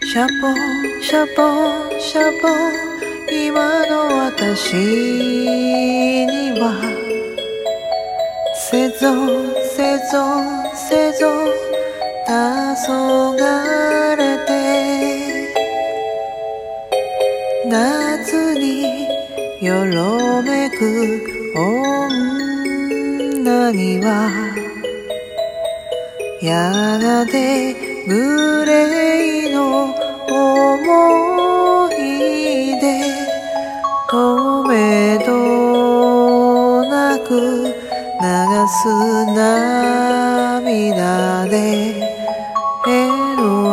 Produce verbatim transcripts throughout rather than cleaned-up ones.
シャボシャボシャボ今の私にはせぞせぞせぞ黄昏て夏によろめく女にはやがてグレーの思い出とめどなく流す涙で江ノ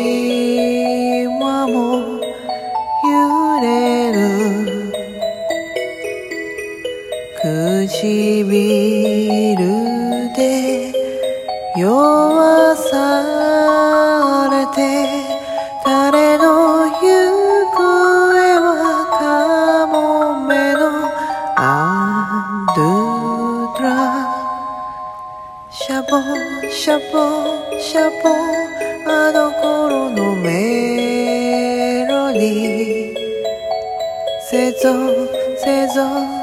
島も揺れる唇で酔されて誰の行方はかもめのアンドゥドラシャボシャボシャボあの頃のメロディーせぞせぞ